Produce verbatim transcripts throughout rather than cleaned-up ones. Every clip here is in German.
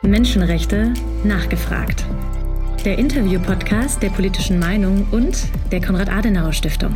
Menschenrechte nachgefragt. Der Interview-Podcast der Politischen Meinung und der Konrad-Adenauer-Stiftung.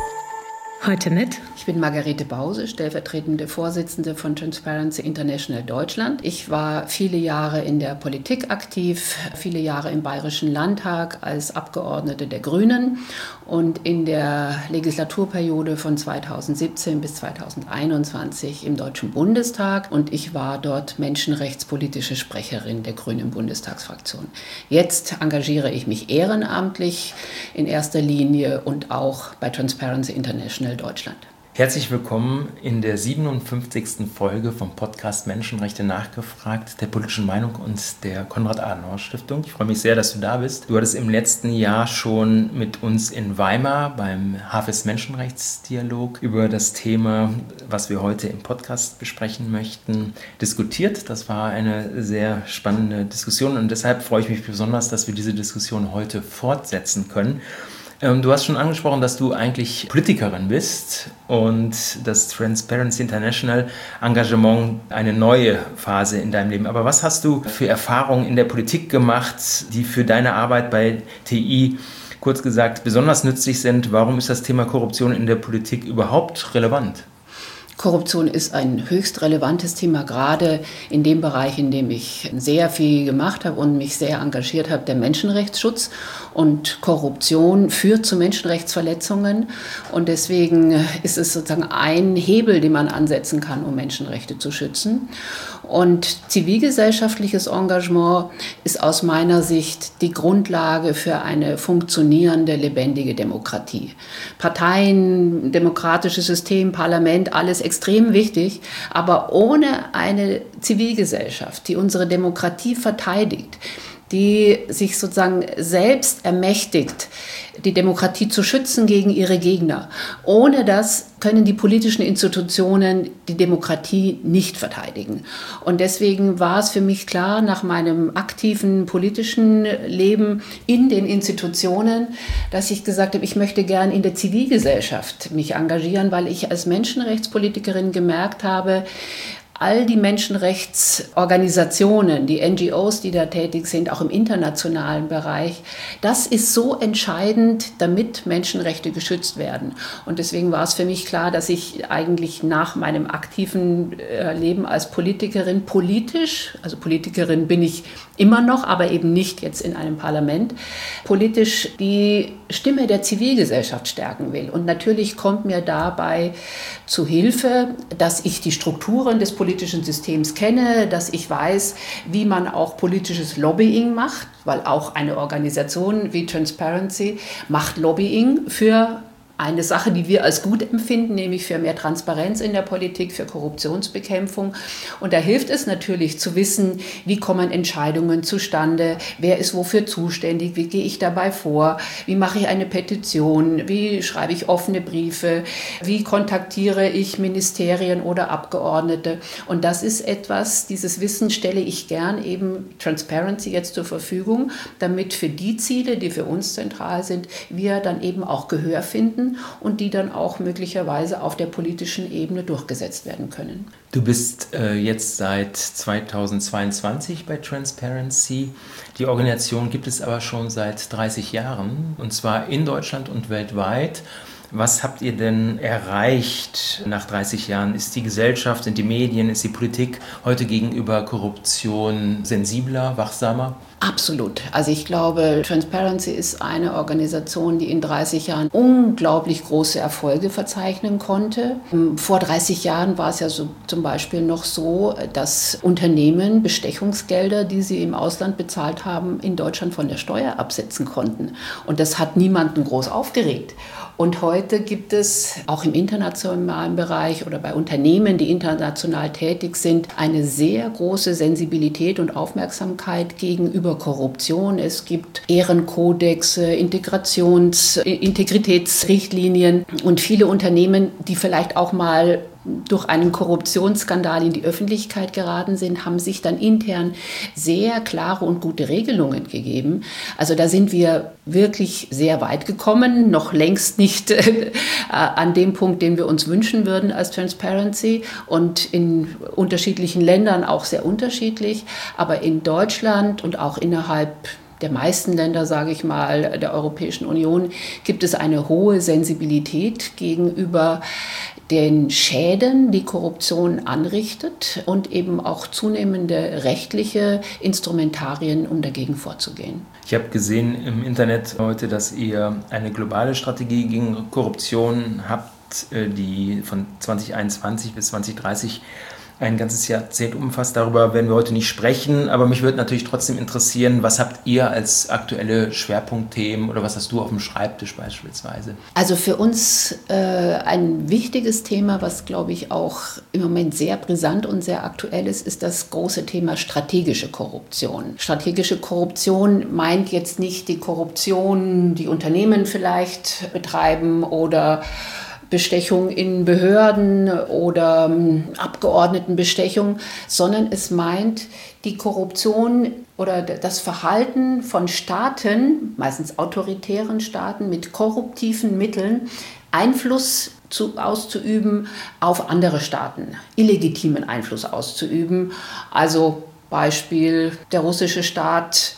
Heute mit... Ich bin Margarete Bause, stellvertretende Vorsitzende von Transparency International Deutschland. Ich war viele Jahre in der Politik aktiv, viele Jahre im Bayerischen Landtag als Abgeordnete der Grünen und in der Legislaturperiode von zweitausendsiebzehn bis zweitausendeinundzwanzig im Deutschen Bundestag. Und ich war dort menschenrechtspolitische Sprecherin der Grünen Bundestagsfraktion. Jetzt engagiere ich mich ehrenamtlich in erster Linie und auch bei Transparency International Deutschland. Herzlich willkommen in der siebenundfünfzigsten Folge vom Podcast Menschenrechte nachgefragt, der Politischen Meinung und der Konrad-Adenauer-Stiftung. Ich freue mich sehr, dass du da bist. Du hattest im letzten Jahr schon mit uns in Weimar beim Hafez-Menschenrechtsdialog über das Thema, was wir heute im Podcast besprechen möchten, diskutiert. Das war eine sehr spannende Diskussion und deshalb freue ich mich besonders, dass wir diese Diskussion heute fortsetzen können. Du hast schon angesprochen, dass du eigentlich Politikerin bist und das Transparency International Engagement eine neue Phase in deinem Leben. Aber was hast du für Erfahrungen in der Politik gemacht, die für deine Arbeit bei T I, kurz gesagt, besonders nützlich sind? Warum ist das Thema Korruption in der Politik überhaupt relevant? Korruption ist ein höchst relevantes Thema, gerade in dem Bereich, in dem ich sehr viel gemacht habe und mich sehr engagiert habe, der Menschenrechtsschutz. Und Korruption führt zu Menschenrechtsverletzungen. Und deswegen ist es sozusagen ein Hebel, den man ansetzen kann, um Menschenrechte zu schützen. Und zivilgesellschaftliches Engagement ist aus meiner Sicht die Grundlage für eine funktionierende, lebendige Demokratie. Parteien, demokratisches System, Parlament, alles extrem wichtig, aber ohne eine Zivilgesellschaft, die unsere Demokratie verteidigt, die sich sozusagen selbst ermächtigt, die Demokratie zu schützen gegen ihre Gegner. Ohne das können die politischen Institutionen die Demokratie nicht verteidigen. Und deswegen war es für mich klar, nach meinem aktiven politischen Leben in den Institutionen, dass ich gesagt habe, ich möchte gern in der Zivilgesellschaft mich engagieren, weil ich als Menschenrechtspolitikerin gemerkt habe, all die Menschenrechtsorganisationen, die N G Os, die da tätig sind, auch im internationalen Bereich, das ist so entscheidend, damit Menschenrechte geschützt werden. Und deswegen war es für mich klar, dass ich eigentlich nach meinem aktiven Leben als Politikerin politisch, also Politikerin bin ich immer noch, aber eben nicht jetzt in einem Parlament, politisch die Stimme der Zivilgesellschaft stärken will. Und natürlich kommt mir dabei zu Hilfe, dass ich die Strukturen des politischen Systems kenne, dass ich weiß, wie man auch politisches Lobbying macht, weil auch eine Organisation wie Transparency macht Lobbying für eine Sache, die wir als gut empfinden, nämlich für mehr Transparenz in der Politik, für Korruptionsbekämpfung. Und da hilft es natürlich zu wissen, wie kommen Entscheidungen zustande, wer ist wofür zuständig, wie gehe ich dabei vor, wie mache ich eine Petition, wie schreibe ich offene Briefe, wie kontaktiere ich Ministerien oder Abgeordnete. Und das ist etwas, dieses Wissen stelle ich gern eben Transparency jetzt zur Verfügung, damit für die Ziele, die für uns zentral sind, wir dann eben auch Gehör finden und die dann auch möglicherweise auf der politischen Ebene durchgesetzt werden können. Du bist äh, jetzt seit zweitausendzweiundzwanzig bei Transparency. Die Organisation gibt es aber schon seit dreißig Jahren, und zwar in Deutschland und weltweit. Was habt ihr denn erreicht nach dreißig Jahren? Ist die Gesellschaft, sind die Medien, ist die Politik heute gegenüber Korruption sensibler, wachsamer? Absolut. Also ich glaube, Transparency ist eine Organisation, die in dreißig Jahren unglaublich große Erfolge verzeichnen konnte. Vor dreißig Jahren war es ja so, zum Beispiel noch so, dass Unternehmen Bestechungsgelder, die sie im Ausland bezahlt haben, in Deutschland von der Steuer absetzen konnten. Und das hat niemanden groß aufgeregt. Und heute gibt es auch im internationalen Bereich oder bei Unternehmen, die international tätig sind, eine sehr große Sensibilität und Aufmerksamkeit gegenüber Korruption. Es gibt Ehrenkodexe, Integrations-, Integritätsrichtlinien und viele Unternehmen, die vielleicht auch mal durch einen Korruptionsskandal in die Öffentlichkeit geraten sind, haben sich dann intern sehr klare und gute Regelungen gegeben. Also da sind wir wirklich sehr weit gekommen, noch längst nicht äh, an dem Punkt, den wir uns wünschen würden als Transparency und in unterschiedlichen Ländern auch sehr unterschiedlich. Aber in Deutschland und auch innerhalb der meisten Länder, sage ich mal, der Europäischen Union gibt es eine hohe Sensibilität gegenüber den Schäden, die Korruption anrichtet und eben auch zunehmende rechtliche Instrumentarien, um dagegen vorzugehen. Ich habe gesehen im Internet heute, dass ihr eine globale Strategie gegen Korruption habt, die von zwanzig einundzwanzig bis zwanzig dreißig ein ganzes Jahrzehnt umfasst. Darüber werden wir heute nicht sprechen, aber mich würde natürlich trotzdem interessieren, was habt ihr als aktuelle Schwerpunktthemen oder was hast du auf dem Schreibtisch beispielsweise? Also für uns äh, ein wichtiges Thema, was glaube ich auch im Moment sehr brisant und sehr aktuell ist, ist das große Thema strategische Korruption. Strategische Korruption meint jetzt nicht die Korruption, die Unternehmen vielleicht betreiben oder Bestechung in Behörden oder ähm, Abgeordnetenbestechung, sondern es meint die Korruption oder das Verhalten von Staaten, meistens autoritären Staaten, mit korruptiven Mitteln Einfluss zu, auszuüben auf andere Staaten, illegitimen Einfluss auszuüben. Also Beispiel der russische Staat,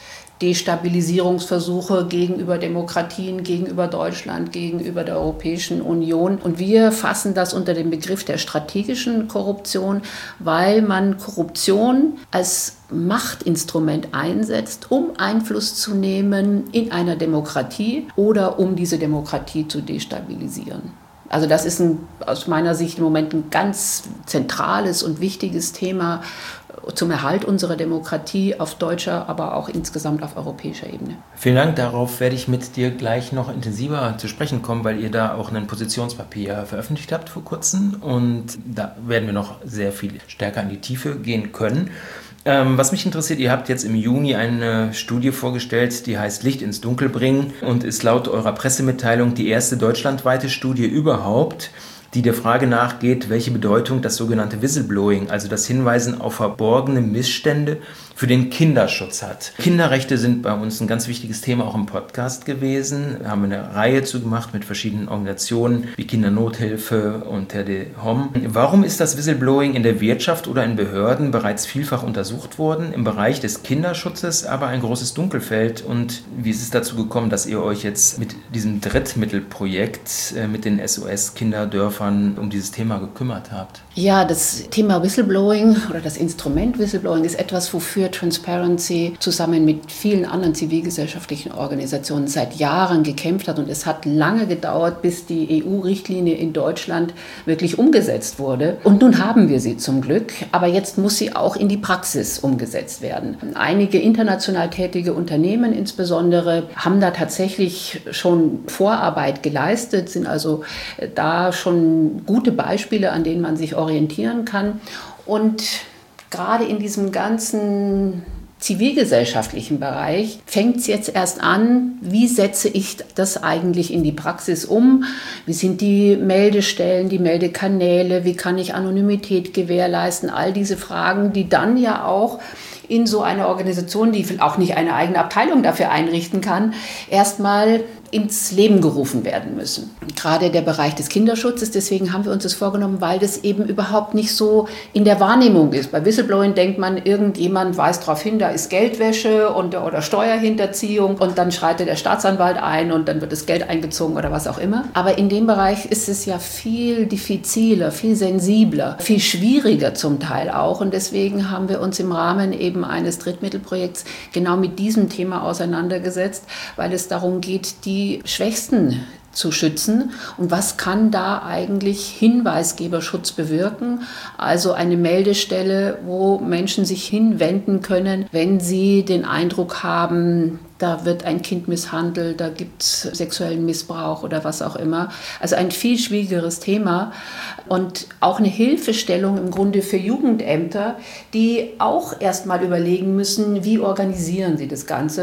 Destabilisierungsversuche gegenüber Demokratien, gegenüber Deutschland, gegenüber der Europäischen Union. Und wir fassen das unter dem Begriff der strategischen Korruption, weil man Korruption als Machtinstrument einsetzt, um Einfluss zu nehmen in einer Demokratie oder um diese Demokratie zu destabilisieren. Also das ist ein, aus meiner Sicht im Moment ein ganz zentrales und wichtiges Thema zum Erhalt unserer Demokratie auf deutscher, aber auch insgesamt auf europäischer Ebene. Vielen Dank. Darauf werde ich mit dir gleich noch intensiver zu sprechen kommen, weil ihr da auch ein Positionspapier veröffentlicht habt vor kurzem und da werden wir noch sehr viel stärker in die Tiefe gehen können. Ähm, was mich interessiert, ihr habt jetzt im Juni eine Studie vorgestellt, die heißt Licht ins Dunkel bringen und ist laut eurer Pressemitteilung die erste deutschlandweite Studie überhaupt, die der Frage nachgeht, welche Bedeutung das sogenannte Whistleblowing, also das Hinweisen auf verborgene Missstände, für den Kinderschutz hat. Kinderrechte sind bei uns ein ganz wichtiges Thema auch im Podcast gewesen. Da haben wir eine Reihe zu gemacht mit verschiedenen Organisationen wie Kindernothilfe und Terre des Hommes. Warum ist das Whistleblowing in der Wirtschaft oder in Behörden bereits vielfach untersucht worden? Im Bereich des Kinderschutzes aber ein großes Dunkelfeld. Und wie ist es dazu gekommen, dass ihr euch jetzt mit diesem Drittmittelprojekt äh, mit den S O S-Kinderdörfern um dieses Thema gekümmert habt? Ja, das Thema Whistleblowing oder das Instrument Whistleblowing ist etwas, wofür Transparency zusammen mit vielen anderen zivilgesellschaftlichen Organisationen seit Jahren gekämpft hat. Und es hat lange gedauert, bis die E U-Richtlinie in Deutschland wirklich umgesetzt wurde. Und nun haben wir sie zum Glück, aber jetzt muss sie auch in die Praxis umgesetzt werden. Einige international tätige Unternehmen insbesondere haben da tatsächlich schon Vorarbeit geleistet, sind also da schon gute Beispiele, an denen man sich orientieren kann. Und gerade in diesem ganzen zivilgesellschaftlichen Bereich fängt es jetzt erst an, wie setze ich das eigentlich in die Praxis um? Wie sind die Meldestellen, die Meldekanäle? Wie kann ich Anonymität gewährleisten? All diese Fragen, die dann ja auch in so einer Organisation, die auch nicht eine eigene Abteilung dafür einrichten kann, erstmal ins Leben gerufen werden müssen. Gerade der Bereich des Kinderschutzes, deswegen haben wir uns das vorgenommen, weil das eben überhaupt nicht so in der Wahrnehmung ist. Bei Whistleblowing denkt man, irgendjemand weist darauf hin, da ist Geldwäsche und, oder Steuerhinterziehung und dann schreitet der Staatsanwalt ein und dann wird das Geld eingezogen oder was auch immer. Aber in dem Bereich ist es ja viel diffiziler, viel sensibler, viel schwieriger zum Teil auch und deswegen haben wir uns im Rahmen eben eines Drittmittelprojekts genau mit diesem Thema auseinandergesetzt, weil es darum geht, die die Schwächsten zu schützen und was kann da eigentlich Hinweisgeberschutz bewirken, also eine Meldestelle, wo Menschen sich hinwenden können, wenn sie den Eindruck haben, da wird ein Kind misshandelt, da gibt es sexuellen Missbrauch oder was auch immer. Also ein viel schwierigeres Thema und auch eine Hilfestellung im Grunde für Jugendämter, die auch erst mal überlegen müssen, wie organisieren sie das Ganze.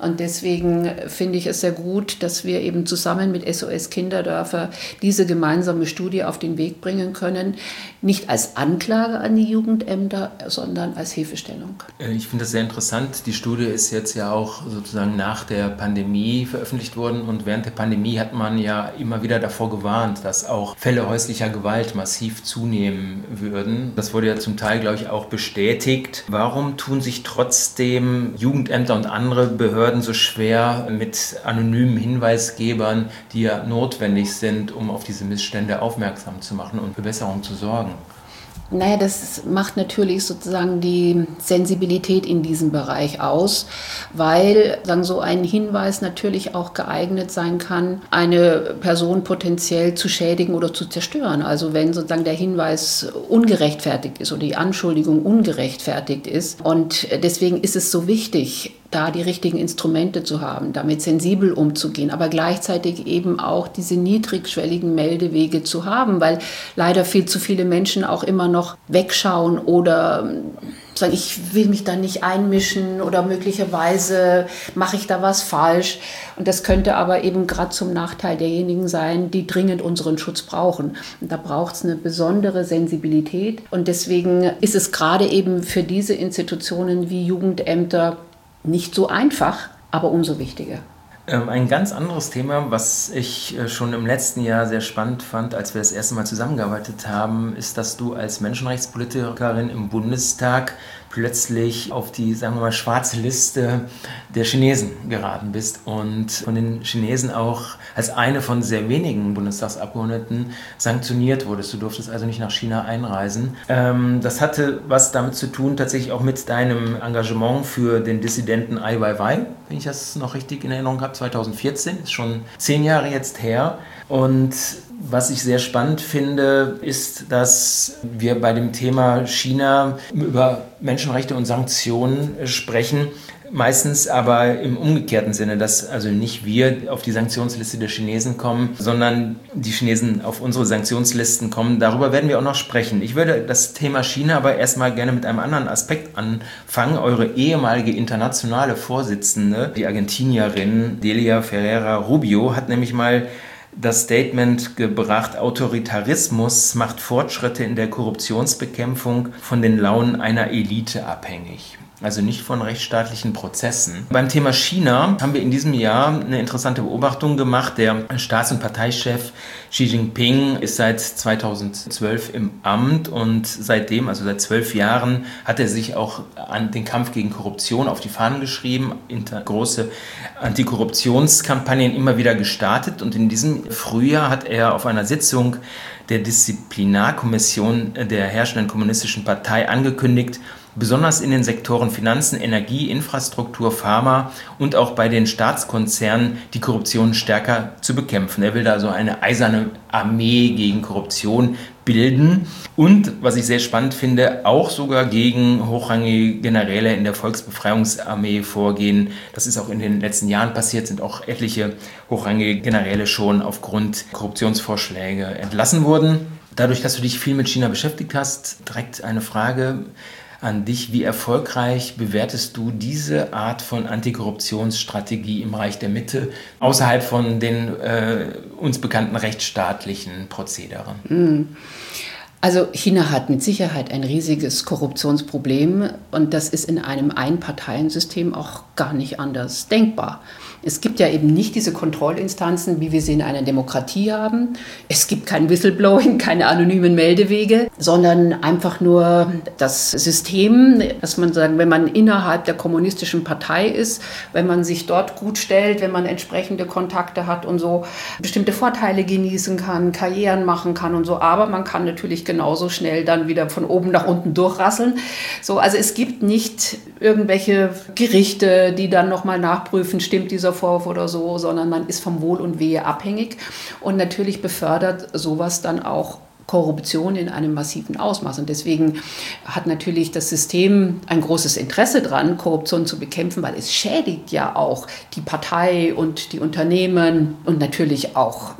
Und deswegen finde ich es sehr gut, dass wir eben zusammen mit S O S Kinderdörfer diese gemeinsame Studie auf den Weg bringen können. Nicht als Anklage an die Jugendämter, sondern als Hilfestellung. Ich finde das sehr interessant. Die Studie ist jetzt ja auch sozusagen nach der Pandemie veröffentlicht worden. Und während der Pandemie hat man ja immer wieder davor gewarnt, dass auch Fälle häuslicher Gewalt massiv zunehmen würden. Das wurde ja zum Teil, glaube ich, auch bestätigt. Warum tun sich trotzdem Jugendämter und andere Behörden so schwer mit anonymen Hinweisgebern, die ja notwendig sind, um auf diese Missstände aufmerksam zu machen und für Besserung zu sorgen? Naja, das macht natürlich sozusagen die Sensibilität in diesem Bereich aus, weil sagen so ein Hinweis natürlich auch geeignet sein kann, eine Person potenziell zu schädigen oder zu zerstören. Also wenn sozusagen der Hinweis ungerechtfertigt ist oder die Anschuldigung ungerechtfertigt ist. Und deswegen ist es so wichtig, da die richtigen Instrumente zu haben, damit sensibel umzugehen, aber gleichzeitig eben auch diese niedrigschwelligen Meldewege zu haben, weil leider viel zu viele Menschen auch immer noch wegschauen oder sagen, ich will mich da nicht einmischen oder möglicherweise mache ich da was falsch. Und das könnte aber eben gerade zum Nachteil derjenigen sein, die dringend unseren Schutz brauchen. Und da braucht es eine besondere Sensibilität. Und deswegen ist es gerade eben für diese Institutionen wie Jugendämter nicht so einfach, aber umso wichtiger. Ein ganz anderes Thema, was ich schon im letzten Jahr sehr spannend fand, als wir das erste Mal zusammengearbeitet haben, ist, dass du als Menschenrechtspolitikerin im Bundestag plötzlich auf die, sagen wir mal, schwarze Liste der Chinesen geraten bist und von den Chinesen auch als eine von sehr wenigen Bundestagsabgeordneten sanktioniert wurdest. Du durftest also nicht nach China einreisen. Ähm, das hatte was damit zu tun, tatsächlich auch mit deinem Engagement für den Dissidenten Ai Weiwei, wenn ich das noch richtig in Erinnerung habe, zwanzig vierzehn, ist schon zehn Jahre jetzt her. Und was ich sehr spannend finde, ist, dass wir bei dem Thema China über Menschenrechte und Sanktionen sprechen, meistens aber im umgekehrten Sinne, dass also nicht wir auf die Sanktionsliste der Chinesen kommen, sondern die Chinesen auf unsere Sanktionslisten kommen. Darüber werden wir auch noch sprechen. Ich würde das Thema China aber erstmal gerne mit einem anderen Aspekt anfangen. Eure ehemalige internationale Vorsitzende, die Argentinierin Delia Ferreira Rubio, hat nämlich mal das Statement gebracht, Autoritarismus macht Fortschritte in der Korruptionsbekämpfung von den Launen einer Elite abhängig. Also nicht von rechtsstaatlichen Prozessen. Beim Thema China haben wir in diesem Jahr eine interessante Beobachtung gemacht. Der Staats- und Parteichef Xi Jinping ist seit zweitausendzwölf im Amt und seitdem, also seit zwölf Jahren, hat er sich auch an den Kampf gegen Korruption auf die Fahnen geschrieben, große Antikorruptionskampagnen immer wieder gestartet und in diesem Frühjahr hat er auf einer Sitzung der Disziplinarkommission der herrschenden kommunistischen Partei angekündigt, besonders in den Sektoren Finanzen, Energie, Infrastruktur, Pharma und auch bei den Staatskonzernen die Korruption stärker zu bekämpfen. Er will da so eine eiserne Armee gegen Korruption bilden und, was ich sehr spannend finde, auch sogar gegen hochrangige Generäle in der Volksbefreiungsarmee vorgehen. Das ist auch in den letzten Jahren passiert, sind auch etliche hochrangige Generäle schon aufgrund Korruptionsvorschläge entlassen worden. Dadurch, dass du dich viel mit China beschäftigt hast, direkt eine Frage an dich. Wie erfolgreich bewertest du diese Art von Antikorruptionsstrategie im Reich der Mitte außerhalb von den äh, uns bekannten rechtsstaatlichen Prozederen? Also China hat mit Sicherheit ein riesiges Korruptionsproblem und das ist in einem Einparteiensystem auch gar nicht anders denkbar. Es gibt ja eben nicht diese Kontrollinstanzen, wie wir sie in einer Demokratie haben. Es gibt kein Whistleblowing, keine anonymen Meldewege, sondern einfach nur das System, dass man sagen, wenn man innerhalb der kommunistischen Partei ist, wenn man sich dort gut stellt, wenn man entsprechende Kontakte hat und so bestimmte Vorteile genießen kann, Karrieren machen kann und so, aber man kann natürlich genauso schnell dann wieder von oben nach unten durchrasseln. So, also es gibt nicht irgendwelche Gerichte, die dann nochmal nachprüfen, stimmt dieser Vorwurf oder so, sondern man ist vom Wohl und Wehe abhängig. Und natürlich befördert sowas dann auch Korruption in einem massiven Ausmaß. Und deswegen hat natürlich das System ein großes Interesse daran, Korruption zu bekämpfen, weil es schädigt ja auch die Partei und die Unternehmen und natürlich auch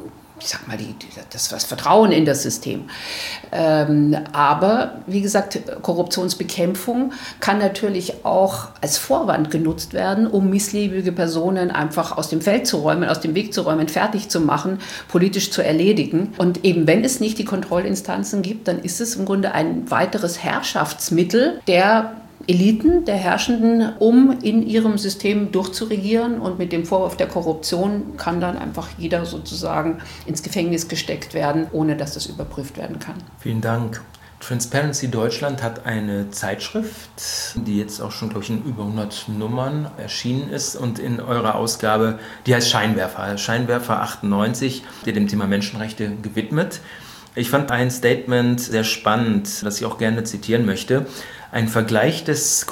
ich sag mal, die, das, das Vertrauen in das System. Ähm, aber wie gesagt, Korruptionsbekämpfung kann natürlich auch als Vorwand genutzt werden, um missliebige Personen einfach aus dem Feld zu räumen, aus dem Weg zu räumen, fertig zu machen, politisch zu erledigen. Und eben wenn es nicht die Kontrollinstanzen gibt, dann ist es im Grunde ein weiteres Herrschaftsmittel der Eliten, der Herrschenden, um in ihrem System durchzuregieren. Und mit dem Vorwurf der Korruption kann dann einfach jeder sozusagen ins Gefängnis gesteckt werden, ohne dass das überprüft werden kann. Vielen Dank. Transparency Deutschland hat eine Zeitschrift, die jetzt auch schon, glaube ich, in über hundert Nummern erschienen ist. Und in eurer Ausgabe, die heißt Scheinwerfer, Scheinwerfer achtundneunzig, die dem Thema Menschenrechte gewidmet. Ich fand ein Statement sehr spannend, das ich auch gerne zitieren möchte. Ein Vergleich des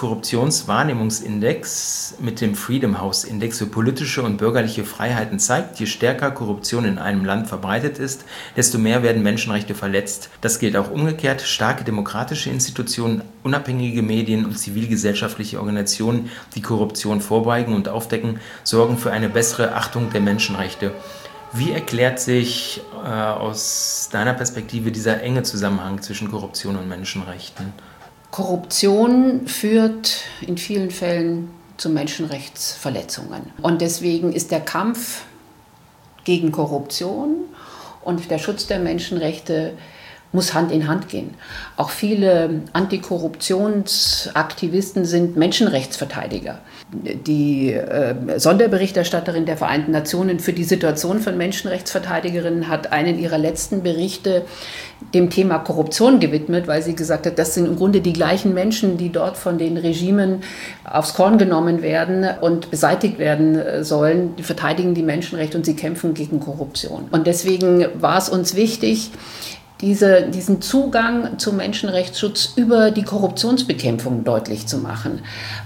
Korruptionswahrnehmungsindex mit dem Freedom House Index für politische und bürgerliche Freiheiten zeigt, je stärker Korruption in einem Land verbreitet ist, desto mehr werden Menschenrechte verletzt. Das gilt auch umgekehrt. Starke demokratische Institutionen, unabhängige Medien und zivilgesellschaftliche Organisationen, die Korruption vorbeugen und aufdecken, sorgen für eine bessere Achtung der Menschenrechte. Wie erklärt sich äh, aus deiner Perspektive dieser enge Zusammenhang zwischen Korruption und Menschenrechten? Korruption führt in vielen Fällen zu Menschenrechtsverletzungen. Und deswegen ist der Kampf gegen Korruption und der Schutz der Menschenrechte muss Hand in Hand gehen. Auch viele Antikorruptionsaktivisten sind Menschenrechtsverteidiger. Die äh, Sonderberichterstatterin der Vereinten Nationen für die Situation von Menschenrechtsverteidigerinnen hat einen ihrer letzten Berichte dem Thema Korruption gewidmet, weil sie gesagt hat, das sind im Grunde die gleichen Menschen, die dort von den Regimen aufs Korn genommen werden und beseitigt werden sollen. Die verteidigen die Menschenrechte und sie kämpfen gegen Korruption. Und deswegen war es uns wichtig, Diese, diesen Zugang zum Menschenrechtsschutz über die Korruptionsbekämpfung deutlich zu machen,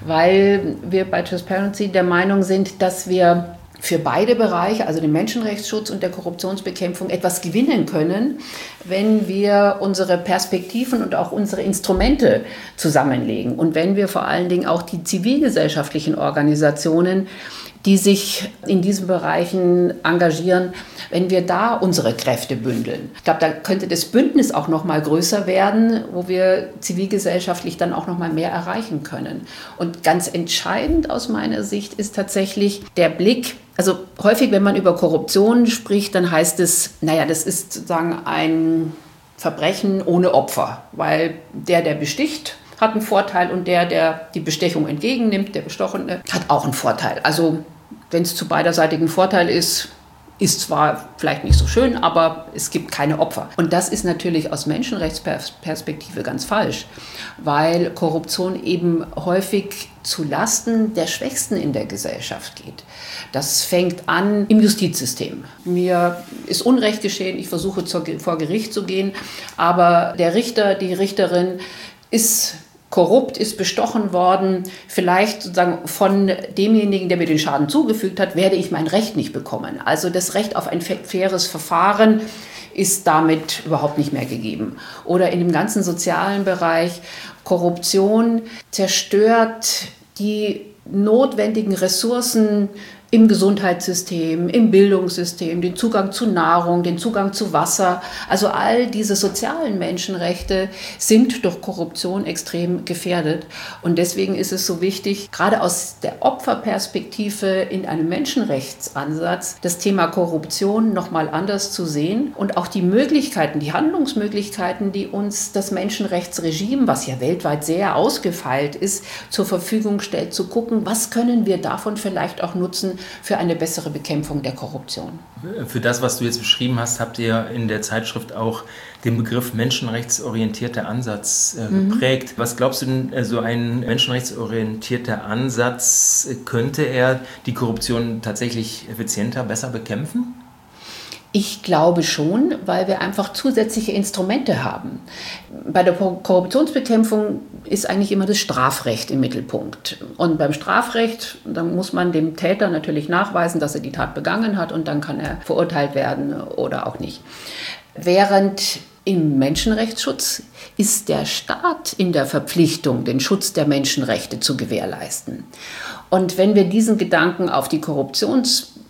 weil wir bei Transparency der Meinung sind, dass wir für beide Bereiche, also den Menschenrechtsschutz und der Korruptionsbekämpfung, etwas gewinnen können, wenn wir unsere Perspektiven und auch unsere Instrumente zusammenlegen und wenn wir vor allen Dingen auch die zivilgesellschaftlichen Organisationen, die sich in diesen Bereichen engagieren, wenn wir da unsere Kräfte bündeln. Ich glaube, da könnte das Bündnis auch noch mal größer werden, wo wir zivilgesellschaftlich dann auch noch mal mehr erreichen können. Und ganz entscheidend aus meiner Sicht ist tatsächlich der Blick. Also häufig, wenn man über Korruption spricht, dann heißt es, naja, das ist sozusagen ein Verbrechen ohne Opfer, weil der, der besticht, hat einen Vorteil und der, der die Bestechung entgegennimmt, der Bestochene, hat auch einen Vorteil. Also wenn es zu beiderseitigen Vorteil ist, ist zwar vielleicht nicht so schön, aber es gibt keine Opfer. Und das ist natürlich aus Menschenrechtsperspektive ganz falsch, weil Korruption eben häufig zu Lasten der Schwächsten in der Gesellschaft geht. Das fängt an im Justizsystem. Mir ist Unrecht geschehen, ich versuche zur, vor Gericht zu gehen, aber der Richter, die Richterin ist korrupt, ist bestochen worden, vielleicht sozusagen von demjenigen, der mir den Schaden zugefügt hat, werde ich mein Recht nicht bekommen. Also das Recht auf ein faires Verfahren ist damit überhaupt nicht mehr gegeben. Oder in dem ganzen sozialen Bereich, Korruption zerstört die notwendigen Ressourcen im Gesundheitssystem, im Bildungssystem, den Zugang zu Nahrung, den Zugang zu Wasser. Also all diese sozialen Menschenrechte sind durch Korruption extrem gefährdet. Und deswegen ist es so wichtig, gerade aus der Opferperspektive in einem Menschenrechtsansatz, das Thema Korruption nochmal anders zu sehen und auch die Möglichkeiten, die Handlungsmöglichkeiten, die uns das Menschenrechtsregime, was ja weltweit sehr ausgefeilt ist, zur Verfügung stellt, zu gucken, was können wir davon vielleicht auch nutzen für eine bessere Bekämpfung der Korruption. Für das, was du jetzt beschrieben hast, habt ihr in der Zeitschrift auch den Begriff menschenrechtsorientierter Ansatz äh, mhm. geprägt. Was glaubst du denn, so ein menschenrechtsorientierter Ansatz, könnte er die Korruption tatsächlich effizienter, besser bekämpfen? Ich glaube schon, weil wir einfach zusätzliche Instrumente haben. Bei der Korruptionsbekämpfung ist eigentlich immer das Strafrecht im Mittelpunkt. Und beim Strafrecht, dann muss man dem Täter natürlich nachweisen, dass er die Tat begangen hat und dann kann er verurteilt werden oder auch nicht. Während im Menschenrechtsschutz ist der Staat in der Verpflichtung, den Schutz der Menschenrechte zu gewährleisten. Und wenn wir diesen Gedanken auf die Korruptions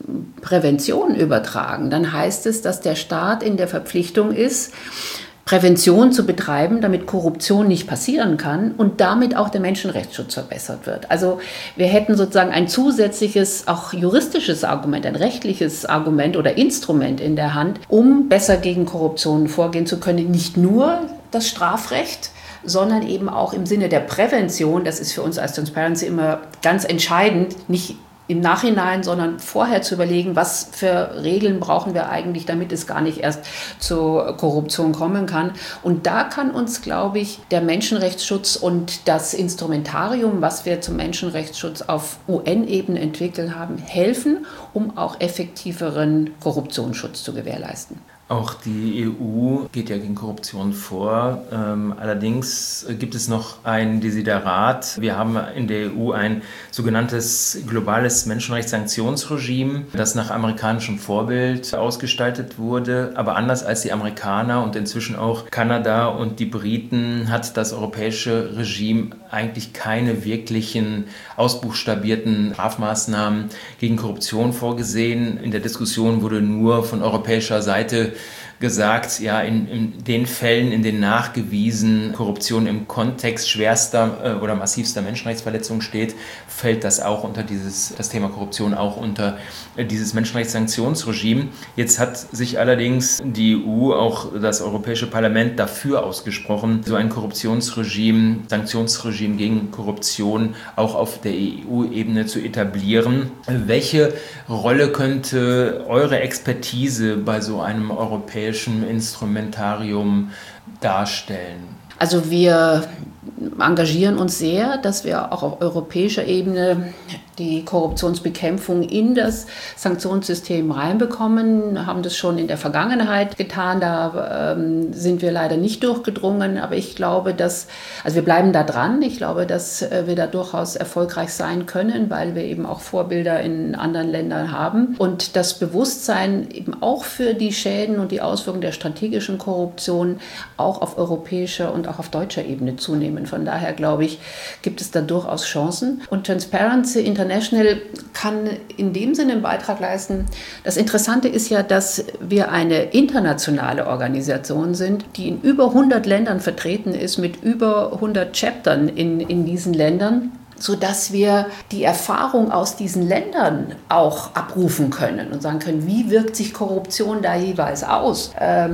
Prävention übertragen, dann heißt es, dass der Staat in der Verpflichtung ist, Prävention zu betreiben, damit Korruption nicht passieren kann und damit auch der Menschenrechtsschutz verbessert wird. Also wir hätten sozusagen ein zusätzliches, auch juristisches Argument, ein rechtliches Argument oder Instrument in der Hand, um besser gegen Korruption vorgehen zu können. Nicht nur das Strafrecht, sondern eben auch im Sinne der Prävention. Das ist für uns als Transparency immer ganz entscheidend, nicht im Nachhinein, sondern vorher zu überlegen, was für Regeln brauchen wir eigentlich, damit es gar nicht erst zur Korruption kommen kann. Und da kann uns, glaube ich, der Menschenrechtsschutz und das Instrumentarium, was wir zum Menschenrechtsschutz auf U N-Ebene entwickelt haben, helfen, um auch effektiveren Korruptionsschutz zu gewährleisten. Auch die E U geht ja gegen Korruption vor. Ähm, allerdings gibt es noch ein Desiderat. Wir haben in der E U ein sogenanntes globales Menschenrechtssanktionsregime, das nach amerikanischem Vorbild ausgestaltet wurde. Aber anders als die Amerikaner und inzwischen auch Kanada und die Briten hat das europäische Regime eigentlich keine wirklichen ausbuchstabierten Strafmaßnahmen gegen Korruption vorgesehen. In der Diskussion wurde nur von europäischer Seite gesagt, ja, in, in den Fällen, in denen nachgewiesen Korruption im Kontext schwerster äh, oder massivster Menschenrechtsverletzungen steht, fällt das auch unter dieses, das Thema Korruption auch unter äh, dieses Menschenrechtssanktionsregime. Jetzt hat sich allerdings die E U, auch das Europäische Parlament, dafür ausgesprochen, so ein Korruptionsregime, Sanktionsregime gegen Korruption auch auf der E U-Ebene zu etablieren. Welche Rolle könnte eure Expertise bei so einem europäischen Instrumentarium darstellen? Also wir engagieren uns sehr, dass wir auch auf europäischer Ebene die Korruptionsbekämpfung in das Sanktionssystem reinbekommen, haben das schon in der Vergangenheit getan, da ähm, sind wir leider nicht durchgedrungen, aber ich glaube, dass, also wir bleiben da dran, ich glaube, dass äh, wir da durchaus erfolgreich sein können, weil wir eben auch Vorbilder in anderen Ländern haben und das Bewusstsein eben auch für die Schäden und die Auswirkungen der strategischen Korruption auch auf europäischer und auch auf deutscher Ebene zunehmen. Von daher, glaube ich, gibt es da durchaus Chancen und Transparency International International kann in dem Sinne einen Beitrag leisten. Das Interessante ist ja, dass wir eine internationale Organisation sind, die in über hundert Ländern vertreten ist, mit über hundert Chaptern in, in diesen Ländern, sodass wir die Erfahrung aus diesen Ländern auch abrufen können und sagen können, wie wirkt sich Korruption da jeweils aus.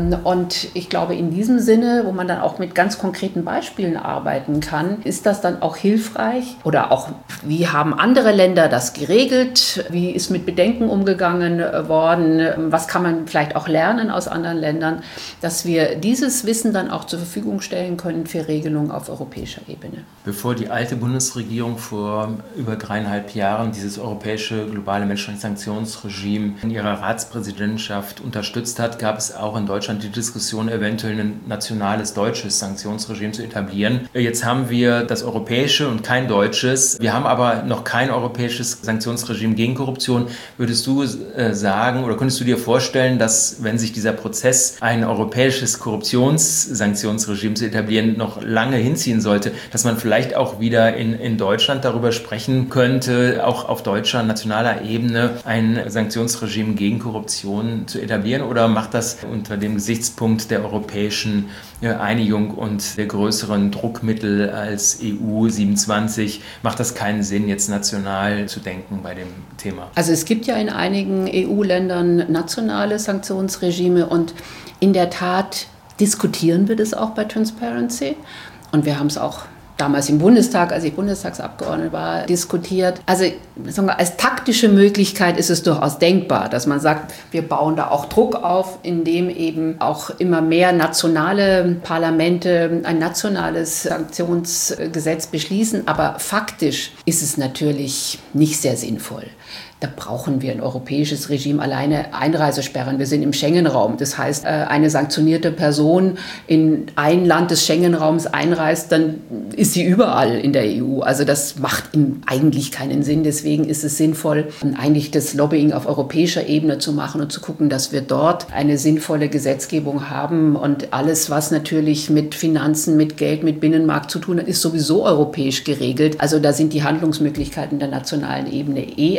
Und ich glaube, in diesem Sinne, wo man dann auch mit ganz konkreten Beispielen arbeiten kann, ist das dann auch hilfreich. Oder auch, wie haben andere Länder das geregelt? Wie ist mit Bedenken umgegangen worden? Was kann man vielleicht auch lernen aus anderen Ländern? Dass wir dieses Wissen dann auch zur Verfügung stellen können für Regelungen auf europäischer Ebene. Bevor die alte Bundesregierung vor über dreieinhalb Jahren dieses europäische globale Menschenrechtssanktionsregime in ihrer Ratspräsidentschaft unterstützt hat, gab es auch in Deutschland die Diskussion, eventuell ein nationales deutsches Sanktionsregime zu etablieren. Jetzt haben wir das europäische und kein deutsches. Wir haben aber noch kein europäisches Sanktionsregime gegen Korruption. Würdest du äh, sagen oder könntest du dir vorstellen, dass, wenn sich dieser Prozess, ein europäisches Korruptionssanktionsregime zu etablieren, noch lange hinziehen sollte, dass man vielleicht auch wieder in, in Deutschland darüber sprechen könnte, auch auf deutscher, nationaler Ebene ein Sanktionsregime gegen Korruption zu etablieren? Oder macht das unter dem Gesichtspunkt der europäischen Einigung und der größeren Druckmittel als E U siebenundzwanzig, macht das keinen Sinn, jetzt national zu denken bei dem Thema? Also es gibt ja in einigen E U-Ländern nationale Sanktionsregime und in der Tat diskutieren wir das auch bei Transparency und wir haben es auch damals im Bundestag, als ich Bundestagsabgeordnete war, diskutiert. Also sagen wir, als taktische Möglichkeit ist es durchaus denkbar, dass man sagt, wir bauen da auch Druck auf, indem eben auch immer mehr nationale Parlamente ein nationales Sanktionsgesetz beschließen. Aber faktisch ist es natürlich nicht sehr sinnvoll. Da brauchen wir ein europäisches Regime, alleine Einreisesperren. Wir sind im Schengen-Raum. Das heißt, eine sanktionierte Person in ein Land des Schengen-Raums einreist, dann ist sie überall in der E U. Also das macht eigentlich keinen Sinn. Deswegen ist es sinnvoll, eigentlich das Lobbying auf europäischer Ebene zu machen und zu gucken, dass wir dort eine sinnvolle Gesetzgebung haben. Und alles, was natürlich mit Finanzen, mit Geld, mit Binnenmarkt zu tun hat, ist sowieso europäisch geregelt. Also da sind die Handlungsmöglichkeiten der nationalen Ebene eh eingeschränkt.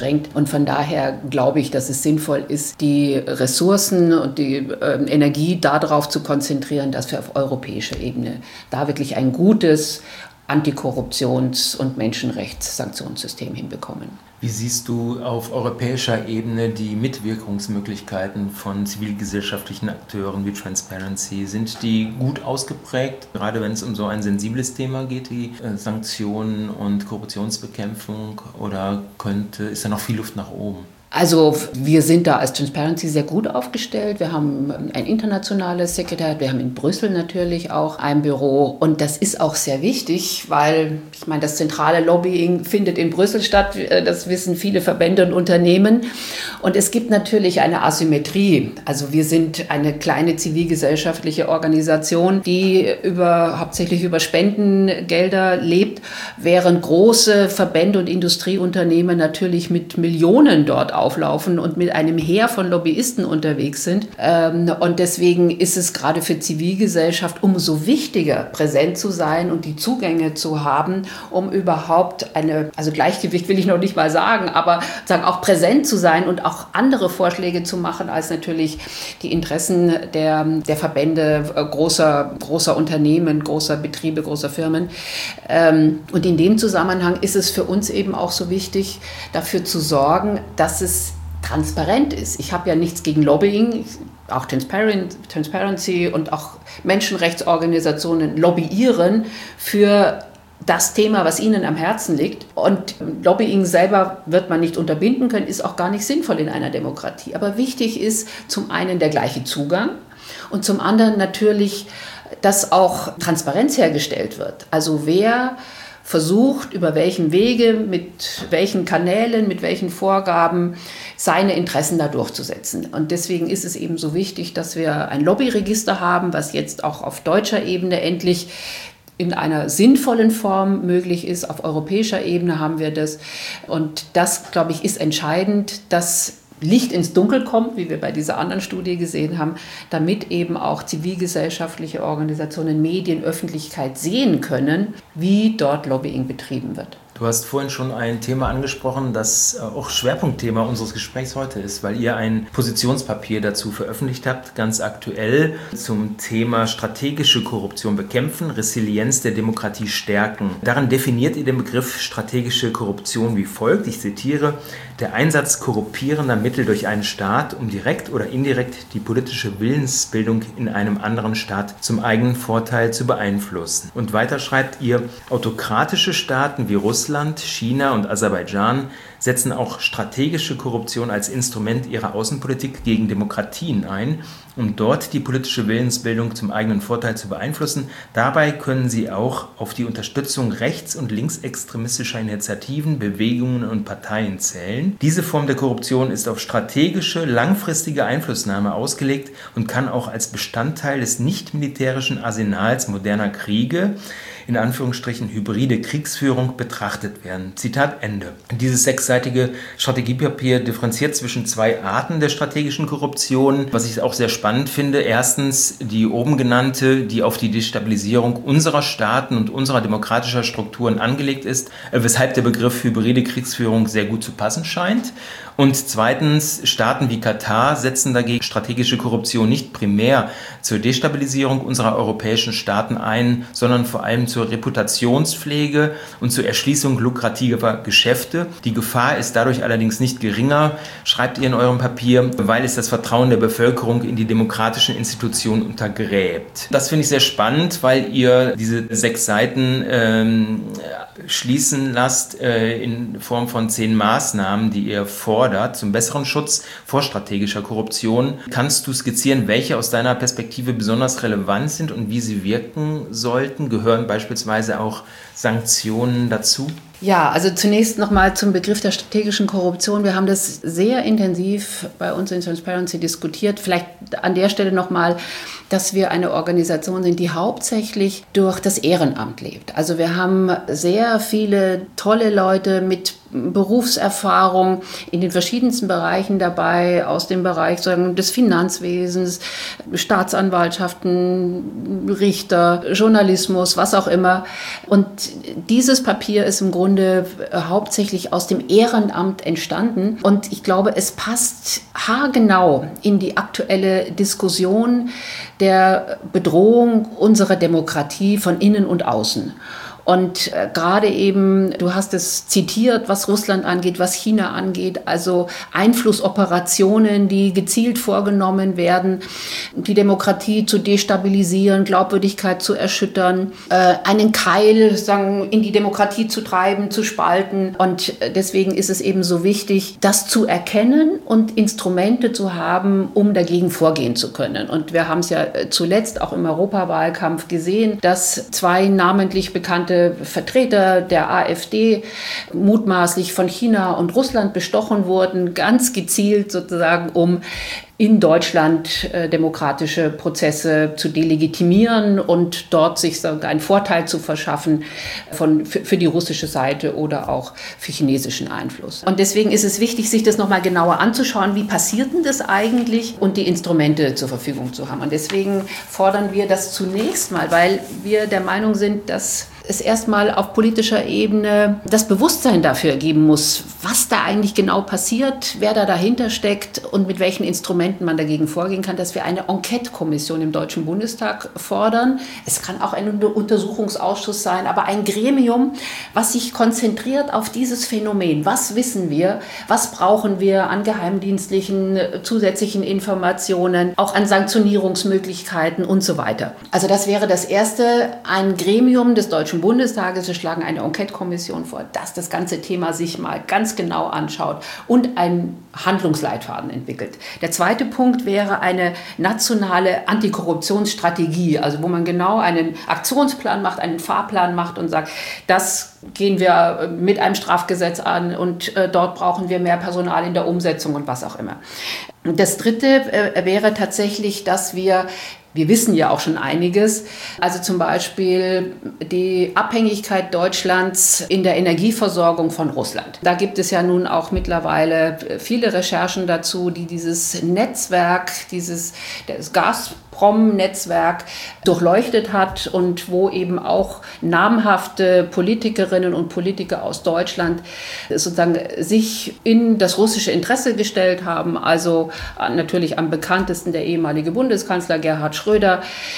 beschränkt. Und von daher glaube ich, dass es sinnvoll ist, die Ressourcen und die äh, Energie darauf zu konzentrieren, dass wir auf europäischer Ebene da wirklich ein gutes Antikorruptions- und Menschenrechtssanktionssystem hinbekommen. Wie siehst du auf europäischer Ebene die Mitwirkungsmöglichkeiten von zivilgesellschaftlichen Akteuren wie Transparency? Sind die gut ausgeprägt, gerade wenn es um so ein sensibles Thema geht, wie äh, Sanktionen und Korruptionsbekämpfung, oder könnte, ist da noch viel Luft nach oben? Also wir sind da als Transparency sehr gut aufgestellt. Wir haben ein internationales Sekretariat, wir haben in Brüssel natürlich auch ein Büro. Und das ist auch sehr wichtig, weil ich meine, das zentrale Lobbying findet in Brüssel statt. Das wissen viele Verbände und Unternehmen. Und es gibt natürlich eine Asymmetrie. Also wir sind eine kleine zivilgesellschaftliche Organisation, die über, hauptsächlich über Spendengelder lebt, während große Verbände und Industrieunternehmen natürlich mit Millionen dort auflaufen und mit einem Heer von Lobbyisten unterwegs sind. Und deswegen ist es gerade für Zivilgesellschaft umso wichtiger, präsent zu sein und die Zugänge zu haben, um überhaupt eine, also Gleichgewicht will ich noch nicht mal sagen, aber sagen auch präsent zu sein und auch andere Vorschläge zu machen, als natürlich die Interessen der, der Verbände großer, großer Unternehmen, großer Betriebe, großer Firmen. Und in dem Zusammenhang ist es für uns eben auch so wichtig, dafür zu sorgen, dass es transparent ist. Ich habe ja nichts gegen Lobbying, auch Transparency und auch Menschenrechtsorganisationen lobbyieren für das Thema, was ihnen am Herzen liegt. Und Lobbying selber wird man nicht unterbinden können, ist auch gar nicht sinnvoll in einer Demokratie. Aber wichtig ist zum einen der gleiche Zugang und zum anderen natürlich, dass auch Transparenz hergestellt wird. Also wer versucht, über welchen Wege, mit welchen Kanälen, mit welchen Vorgaben seine Interessen da durchzusetzen. Und deswegen ist es eben so wichtig, dass wir ein Lobbyregister haben, was jetzt auch auf deutscher Ebene endlich in einer sinnvollen Form möglich ist. Auf europäischer Ebene haben wir das. Und das, glaube ich, ist entscheidend, dass Licht ins Dunkel kommt, wie wir bei dieser anderen Studie gesehen haben, damit eben auch zivilgesellschaftliche Organisationen, Medien, Öffentlichkeit sehen können, wie dort Lobbying betrieben wird. Du hast vorhin schon ein Thema angesprochen, das auch Schwerpunktthema unseres Gesprächs heute ist, weil ihr ein Positionspapier dazu veröffentlicht habt, ganz aktuell zum Thema strategische Korruption bekämpfen, Resilienz der Demokratie stärken. Darin definiert ihr den Begriff strategische Korruption wie folgt, ich zitiere: Der Einsatz korrumpierender Mittel durch einen Staat, um direkt oder indirekt die politische Willensbildung in einem anderen Staat zum eigenen Vorteil zu beeinflussen. Und weiter schreibt ihr, autokratische Staaten wie Russland, China und Aserbaidschan setzen auch strategische Korruption als Instrument ihrer Außenpolitik gegen Demokratien ein, um dort die politische Willensbildung zum eigenen Vorteil zu beeinflussen. Dabei können sie auch auf die Unterstützung rechts- und linksextremistischer Initiativen, Bewegungen und Parteien zählen. Diese Form der Korruption ist auf strategische, langfristige Einflussnahme ausgelegt und kann auch als Bestandteil des nicht-militärischen Arsenals moderner Kriege, in Anführungsstrichen hybride Kriegsführung, betrachtet werden. Zitat Ende. Dieses sechsseitige Strategiepapier differenziert zwischen zwei Arten der strategischen Korruption, was ich auch sehr spannend finde. Erstens die oben genannte, die auf die Destabilisierung unserer Staaten und unserer demokratischer Strukturen angelegt ist, weshalb der Begriff hybride Kriegsführung sehr gut zu passen scheint. Und zweitens, Staaten wie Katar setzen dagegen strategische Korruption nicht primär zur Destabilisierung unserer europäischen Staaten ein, sondern vor allem zur Reputationspflege und zur Erschließung lukrativer Geschäfte. Die Gefahr ist dadurch allerdings nicht geringer, schreibt ihr in eurem Papier, weil es das Vertrauen der Bevölkerung in die demokratischen Institutionen untergräbt. Das finde ich sehr spannend, weil ihr diese sechs Seiten ähm, schließen lasst äh, in Form von zehn Maßnahmen, die ihr fordert zum besseren Schutz vor strategischer Korruption. Kannst du skizzieren, welche aus deiner Perspektive besonders relevant sind und wie sie wirken sollten? Gehören beispielsweise auch Sanktionen dazu? Ja, also zunächst nochmal zum Begriff der strategischen Korruption. Wir haben das sehr intensiv bei uns in Transparency diskutiert. Vielleicht an der Stelle nochmal, dass wir eine Organisation sind, die hauptsächlich durch das Ehrenamt lebt. Also wir haben sehr viele tolle Leute mit Berufserfahrung in den verschiedensten Bereichen dabei, aus dem Bereich sagen, des Finanzwesens, Staatsanwaltschaften, Richter, Journalismus, was auch immer. Und dieses Papier ist im Grunde hauptsächlich aus dem Ehrenamt entstanden. Und ich glaube, es passt haargenau in die aktuelle Diskussion der Bedrohung unserer Demokratie von innen und außen. Und äh, gerade eben, du hast es zitiert, was Russland angeht, was China angeht, also Einflussoperationen, die gezielt vorgenommen werden, die Demokratie zu destabilisieren, Glaubwürdigkeit zu erschüttern, äh, einen Keil sagen, in die Demokratie zu treiben, zu spalten. Und deswegen ist es eben so wichtig, das zu erkennen und Instrumente zu haben, um dagegen vorgehen zu können. Und wir haben es ja zuletzt auch im Europawahlkampf gesehen, dass zwei namentlich bekannte Vertreter der AfD mutmaßlich von China und Russland bestochen wurden, ganz gezielt sozusagen, um in Deutschland äh, demokratische Prozesse zu delegitimieren und dort sich so einen Vorteil zu verschaffen von, für, für die russische Seite oder auch für chinesischen Einfluss. Und deswegen ist es wichtig, sich das nochmal genauer anzuschauen, wie passiert denn das eigentlich und die Instrumente zur Verfügung zu haben. Und deswegen fordern wir das zunächst mal, weil wir der Meinung sind, dass es erstmal auf politischer Ebene das Bewusstsein dafür geben muss, was da eigentlich genau passiert, wer da dahinter steckt und mit welchen Instrumenten man dagegen vorgehen kann, dass wir eine Enquete-Kommission im Deutschen Bundestag fordern. Es kann auch ein Untersuchungsausschuss sein, aber ein Gremium, was sich konzentriert auf dieses Phänomen. Was wissen wir? Was brauchen wir an geheimdienstlichen zusätzlichen Informationen, auch an Sanktionierungsmöglichkeiten und so weiter. Also das wäre das Erste, ein Gremium des Deutschen Bundestages. Wir schlagen eine Enquete-Kommission vor, das das ganze Thema sich mal ganz genau anschaut und einen Handlungsleitfaden entwickelt. Der zweite Punkt wäre eine nationale Antikorruptionsstrategie, also wo man genau einen Aktionsplan macht, einen Fahrplan macht und sagt, das gehen wir mit einem Strafgesetz an und äh, dort brauchen wir mehr Personal in der Umsetzung und was auch immer. Das dritte äh, wäre tatsächlich, dass wir Wir wissen ja auch schon einiges, also zum Beispiel die Abhängigkeit Deutschlands in der Energieversorgung von Russland. Da gibt es ja nun auch mittlerweile viele Recherchen dazu, die dieses Netzwerk, dieses das Gazprom-Netzwerk durchleuchtet hat und wo eben auch namhafte Politikerinnen und Politiker aus Deutschland sozusagen sich in das russische Interesse gestellt haben. Also natürlich am bekanntesten der ehemalige Bundeskanzler Gerhard Schröder,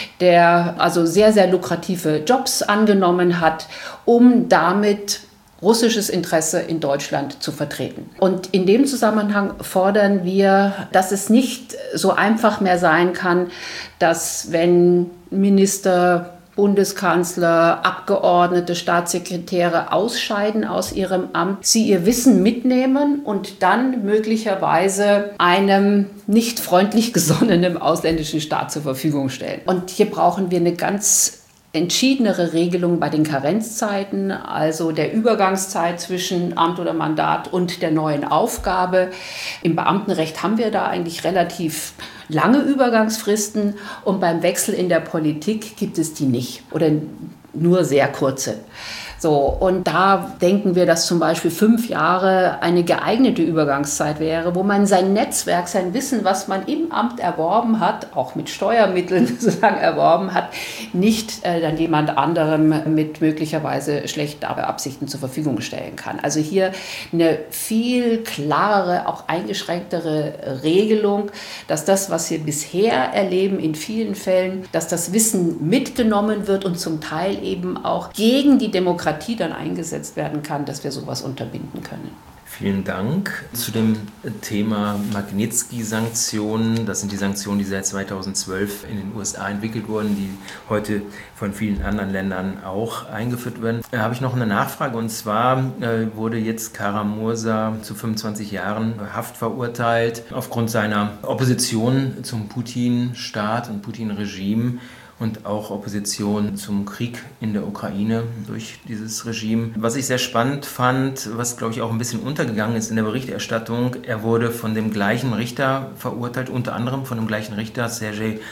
der also sehr, sehr lukrative Jobs angenommen hat, um damit russisches Interesse in Deutschland zu vertreten. Und in dem Zusammenhang fordern wir, dass es nicht so einfach mehr sein kann, dass wenn Minister, Bundeskanzler, Abgeordnete, Staatssekretäre ausscheiden aus ihrem Amt, sie ihr Wissen mitnehmen und dann möglicherweise einem nicht freundlich gesonnenen ausländischen Staat zur Verfügung stellen. Und hier brauchen wir eine ganz entschiedenere Regelung bei den Karenzzeiten, also der Übergangszeit zwischen Amt oder Mandat und der neuen Aufgabe. Im Beamtenrecht haben wir da eigentlich relativ lange Übergangsfristen und beim Wechsel in der Politik gibt es die nicht oder nur sehr kurze. So, und da denken wir, dass zum Beispiel fünf Jahre eine geeignete Übergangszeit wäre, wo man sein Netzwerk, sein Wissen, was man im Amt erworben hat, auch mit Steuermitteln sozusagen erworben hat, nicht äh, dann jemand anderem mit möglicherweise schlechten Absichten zur Verfügung stellen kann. Also hier eine viel klarere, auch eingeschränktere Regelung, dass das, was wir bisher erleben, in vielen Fällen, dass das Wissen mitgenommen wird und zum Teil eben auch gegen die Demokratie dann eingesetzt werden kann, dass wir sowas unterbinden können. Vielen Dank. Zu dem Thema Magnitsky-Sanktionen, das sind die Sanktionen, die seit zweitausendzwölf in den U S A entwickelt wurden, die heute von vielen anderen Ländern auch eingeführt werden. Da habe ich noch eine Nachfrage, und zwar äh, wurde jetzt Kara-Murza zu fünfundzwanzig Jahren Haft verurteilt aufgrund seiner Opposition zum Putin-Staat und Putin-Regime und auch Opposition zum Krieg in der Ukraine durch dieses Regime. Was ich sehr spannend fand, was glaube ich auch ein bisschen untergegangen ist in der Berichterstattung, er wurde von dem gleichen Richter verurteilt, unter anderem von dem gleichen Richter, Sergei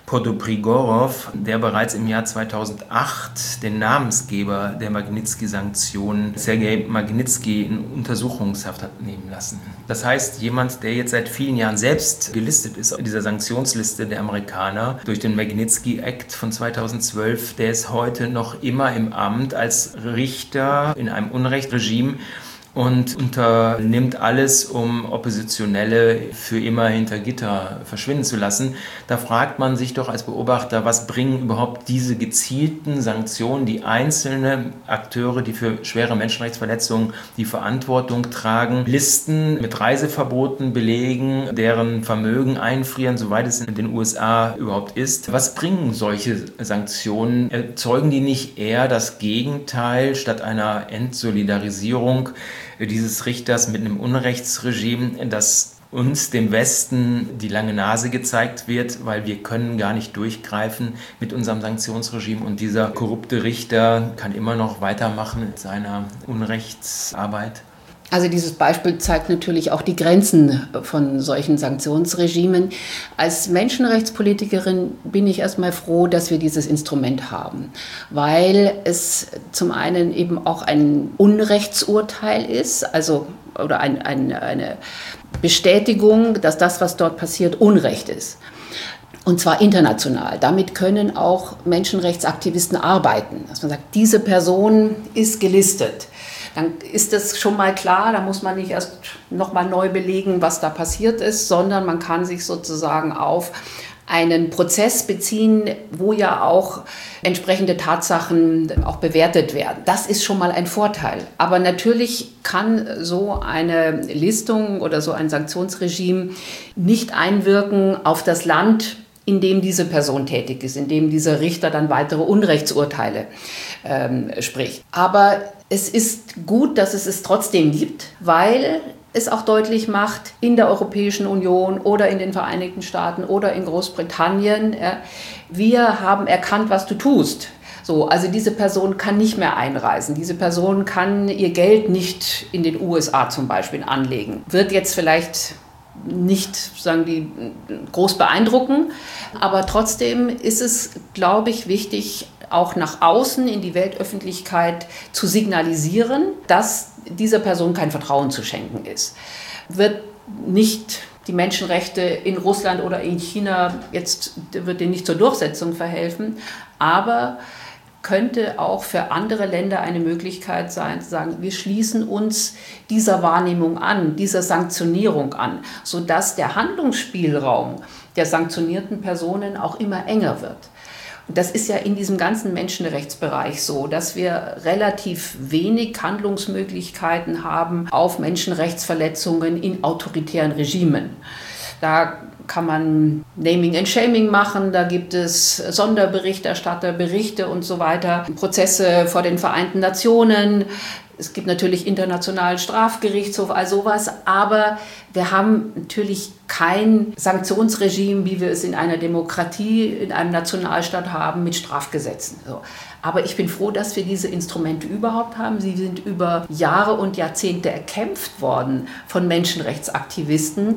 Podobrigorov, der bereits im Jahr zweitausendacht den Namensgeber der Magnitsky-Sanktionen, Sergei Magnitsky, in Untersuchungshaft hat nehmen lassen. Das heißt, jemand, der jetzt seit vielen Jahren selbst gelistet ist auf dieser Sanktionsliste der Amerikaner durch den Magnitsky Act von zweitausendzwölf, der ist heute noch immer im Amt als Richter in einem Unrechtsregime und unternimmt alles, um Oppositionelle für immer hinter Gitter verschwinden zu lassen. Da fragt man sich doch als Beobachter, was bringen überhaupt diese gezielten Sanktionen, die einzelne Akteure, die für schwere Menschenrechtsverletzungen die Verantwortung tragen, Listen mit Reiseverboten belegen, deren Vermögen einfrieren, soweit es in den U S A überhaupt ist. Was bringen solche Sanktionen? Erzeugen die nicht eher das Gegenteil statt einer Entsolidarisierung dieses Richters mit einem Unrechtsregime, das uns, dem Westen, die lange Nase gezeigt wird, weil wir können gar nicht durchgreifen mit unserem Sanktionsregime und dieser korrupte Richter kann immer noch weitermachen mit seiner Unrechtsarbeit? Also dieses Beispiel zeigt natürlich auch die Grenzen von solchen Sanktionsregimen. Als Menschenrechtspolitikerin bin ich erstmal froh, dass wir dieses Instrument haben, weil es zum einen eben auch ein Unrechtsurteil ist, also oder ein, ein, eine Bestätigung, dass das, was dort passiert, Unrecht ist. Und zwar international. Damit können auch Menschenrechtsaktivisten arbeiten. Dass man sagt, diese Person ist gelistet. Dann ist das schon mal klar, da muss man nicht erst nochmal neu belegen, was da passiert ist, sondern man kann sich sozusagen auf einen Prozess beziehen, wo ja auch entsprechende Tatsachen auch bewertet werden. Das ist schon mal ein Vorteil. Aber natürlich kann so eine Listung oder so ein Sanktionsregime nicht einwirken auf das Land, in dem diese Person tätig ist, in dem dieser Richter dann weitere Unrechtsurteile ähm, spricht. Aber es ist gut, dass es es trotzdem gibt, weil es auch deutlich macht, in der Europäischen Union oder in den Vereinigten Staaten oder in Großbritannien, äh, wir haben erkannt, was du tust. So, also diese Person kann nicht mehr einreisen. Diese Person kann ihr Geld nicht in den U S A zum Beispiel anlegen. Wird jetzt vielleicht nicht, sagen die, groß beeindrucken, aber trotzdem ist es, glaube ich, wichtig, auch nach außen in die Weltöffentlichkeit zu signalisieren, dass dieser Person kein Vertrauen zu schenken ist. Wird nicht die Menschenrechte in Russland oder in China, jetzt wird denen nicht zur Durchsetzung verhelfen, aber könnte auch für andere Länder eine Möglichkeit sein, zu sagen, wir schließen uns dieser Wahrnehmung an, dieser Sanktionierung an, sodass der Handlungsspielraum der sanktionierten Personen auch immer enger wird. Und das ist ja in diesem ganzen Menschenrechtsbereich so, dass wir relativ wenig Handlungsmöglichkeiten haben auf Menschenrechtsverletzungen in autoritären Regimen. Da kann man Naming and Shaming machen, da gibt es Sonderberichterstatter, Berichte und so weiter, Prozesse vor den Vereinten Nationen. Es gibt natürlich internationalen Strafgerichtshof, all sowas, aber wir haben natürlich kein Sanktionsregime, wie wir es in einer Demokratie, in einem Nationalstaat haben, mit Strafgesetzen. So. Aber ich bin froh, dass wir diese Instrumente überhaupt haben. Sie sind über Jahre und Jahrzehnte erkämpft worden von Menschenrechtsaktivisten.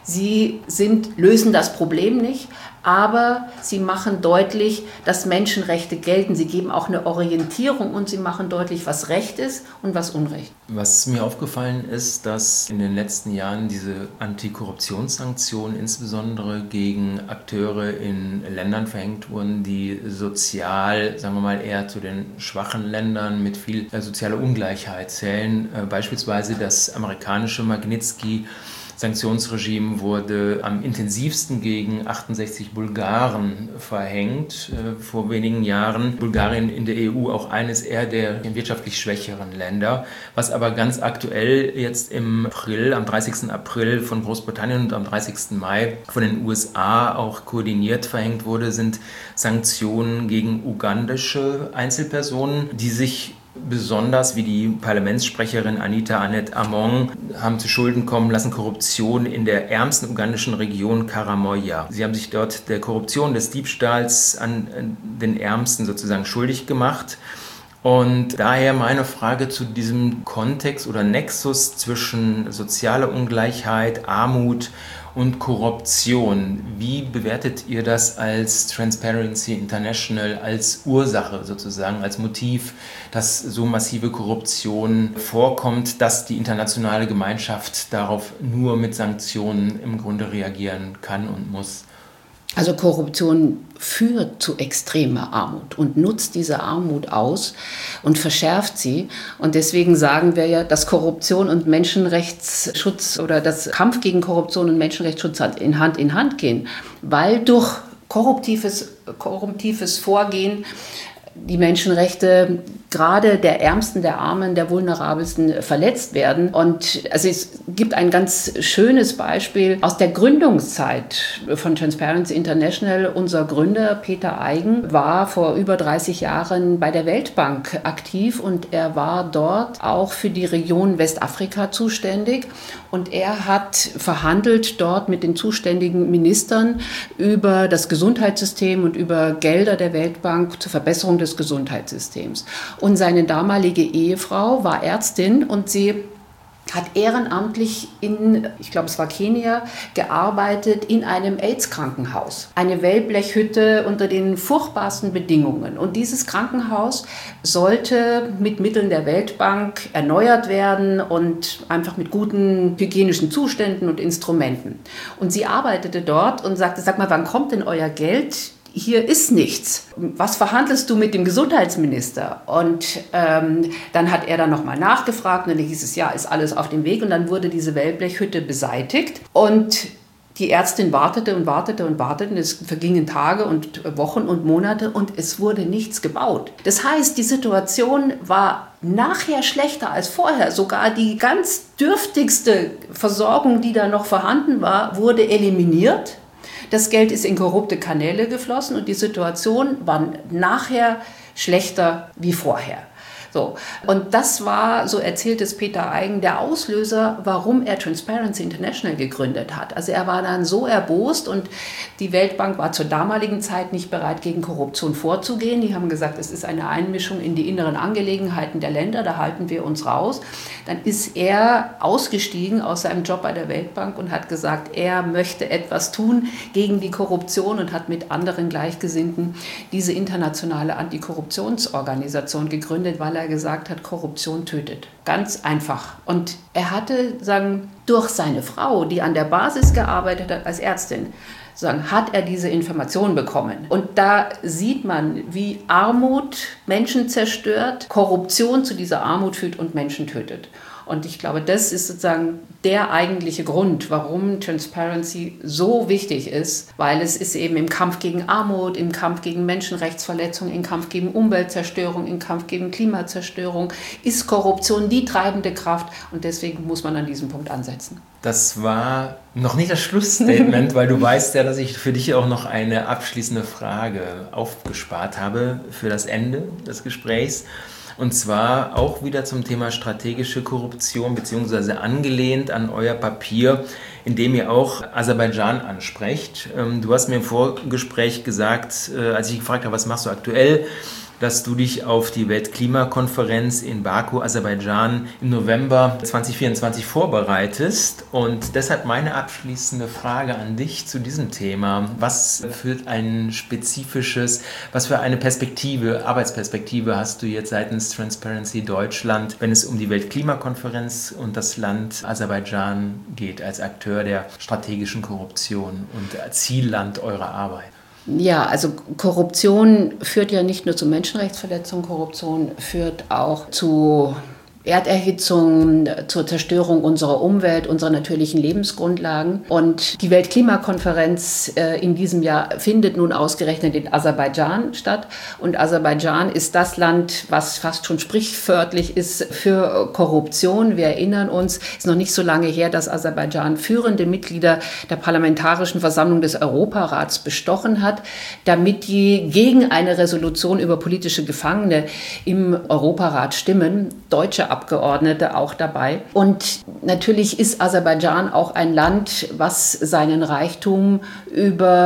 Sie sind, lösen das Problem nicht, aber sie machen deutlich, dass Menschenrechte gelten. Sie geben auch eine Orientierung und sie machen deutlich, was Recht ist und was Unrecht. Was mir aufgefallen ist, dass in den letzten Jahren diese Antikorruptionssanktionen insbesondere gegen Akteure in Ländern verhängt wurden, die sozial, sagen wir mal, eher zu den schwachen Ländern mit viel sozialer Ungleichheit zählen. Beispielsweise das amerikanische Magnitsky Sanktionsregime wurde am intensivsten gegen achtundsechzig Bulgaren verhängt äh, vor wenigen Jahren. Bulgarien in der E U auch eines eher der wirtschaftlich schwächeren Länder. Was aber ganz aktuell jetzt im April, am dreißigsten April von Großbritannien und am dreißigsten Mai von den U S A auch koordiniert verhängt wurde, sind Sanktionen gegen ugandische Einzelpersonen, die sich besonders, wie die Parlamentssprecherin Anita Annette Among haben zu Schulden kommen lassen, Korruption in der ärmsten ugandischen Region Karamoja. Sie haben sich dort der Korruption, des Diebstahls an den Ärmsten sozusagen schuldig gemacht. Und daher meine Frage zu diesem Kontext oder Nexus zwischen sozialer Ungleichheit, Armut und Korruption. Wie bewertet ihr das als Transparency International, als Ursache sozusagen, als Motiv, dass so massive Korruption vorkommt, dass die internationale Gemeinschaft darauf nur mit Sanktionen im Grunde reagieren kann und muss? Also Korruption führt zu extremer Armut und nutzt diese Armut aus und verschärft sie. Und deswegen sagen wir ja, dass Korruption und Menschenrechtsschutz oder das Kampf gegen Korruption und Menschenrechtsschutz in Hand in Hand gehen, weil durch korruptives, korruptives Vorgehen die Menschenrechte gerade der Ärmsten, der Armen, der Vulnerabelsten verletzt werden. Und also es gibt ein ganz schönes Beispiel aus der Gründungszeit von Transparency International. Unser Gründer Peter Eigen war vor über dreißig Jahren bei der Weltbank aktiv und er war dort auch für die Region Westafrika zuständig. Und er hat verhandelt dort mit den zuständigen Ministern über das Gesundheitssystem und über Gelder der Weltbank zur Verbesserung des Gesundheitssystems. Und seine damalige Ehefrau war Ärztin und sie hat ehrenamtlich in, ich glaube es war Kenia, gearbeitet in einem AIDS-Krankenhaus. Eine Wellblechhütte unter den furchtbarsten Bedingungen. Und dieses Krankenhaus sollte mit Mitteln der Weltbank erneuert werden und einfach mit guten hygienischen Zuständen und Instrumenten. Und sie arbeitete dort und sagte, sag mal, wann kommt denn euer Geld? Hier ist nichts. Was verhandelst du mit dem Gesundheitsminister? Und ähm, dann hat er dann nochmal nachgefragt und dann hieß es, ja, ist alles auf dem Weg. Und dann wurde diese Wellblechhütte beseitigt und die Ärztin wartete und wartete und wartete. Und es vergingen Tage und Wochen und Monate und es wurde nichts gebaut. Das heißt, die Situation war nachher schlechter als vorher. Sogar die ganz dürftigste Versorgung, die da noch vorhanden war, wurde eliminiert. Das Geld ist in korrupte Kanäle geflossen und die Situation war nachher schlechter wie vorher. So. Und das war, so erzählt es Peter Eigen, der Auslöser, warum er Transparency International gegründet hat. Also er war dann so erbost und die Weltbank war zur damaligen Zeit nicht bereit, gegen Korruption vorzugehen. Die haben gesagt, es ist eine Einmischung in die inneren Angelegenheiten der Länder, da halten wir uns raus. Dann ist er ausgestiegen aus seinem Job bei der Weltbank und hat gesagt, er möchte etwas tun gegen die Korruption und hat mit anderen Gleichgesinnten diese internationale Antikorruptionsorganisation gegründet, weil er gesagt hat, Korruption tötet. Ganz einfach. Und er hatte, sagen, durch seine Frau, die an der Basis gearbeitet hat als Ärztin, sagen, hat er diese Information bekommen. Und da sieht man, wie Armut Menschen zerstört, Korruption zu dieser Armut führt und Menschen tötet. Und ich glaube, das ist sozusagen der eigentliche Grund, warum Transparency so wichtig ist, weil es ist eben im Kampf gegen Armut, im Kampf gegen Menschenrechtsverletzungen, im Kampf gegen Umweltzerstörung, im Kampf gegen Klimazerstörung, ist Korruption die treibende Kraft und deswegen muss man an diesem Punkt ansetzen. Das war noch nicht das Schlussstatement, weil du weißt ja, dass ich für dich auch noch eine abschließende Frage aufgespart habe für das Ende des Gesprächs. Und zwar auch wieder zum Thema strategische Korruption, beziehungsweise angelehnt an euer Papier, in dem ihr auch Aserbaidschan ansprecht. Du hast mir im Vorgespräch gesagt, als ich gefragt habe, was machst du aktuell, dass du dich auf die Weltklimakonferenz in Baku, Aserbaidschan im November zwanzig vierundzwanzig vorbereitest. Und deshalb meine abschließende Frage an dich zu diesem Thema. Was für ein spezifisches, was für eine Perspektive, Arbeitsperspektive hast du jetzt seitens Transparency Deutschland, wenn es um die Weltklimakonferenz und das Land Aserbaidschan geht, als Akteur der strategischen Korruption und Zielland eurer Arbeit? Ja, also Korruption führt ja nicht nur zu Menschenrechtsverletzungen, Korruption führt auch zu Erderhitzung, zur Zerstörung unserer Umwelt, unserer natürlichen Lebensgrundlagen. Und die Weltklimakonferenz äh, in diesem Jahr findet nun ausgerechnet in Aserbaidschan statt. Und Aserbaidschan ist das Land, was fast schon sprichwörtlich ist für Korruption. Wir erinnern uns, es ist noch nicht so lange her, dass Aserbaidschan führende Mitglieder der Parlamentarischen Versammlung des Europarats bestochen hat, damit die gegen eine Resolution über politische Gefangene im Europarat stimmen. Deutsche Abgeordnete auch dabei. Und natürlich ist Aserbaidschan auch ein Land, was seinen Reichtum über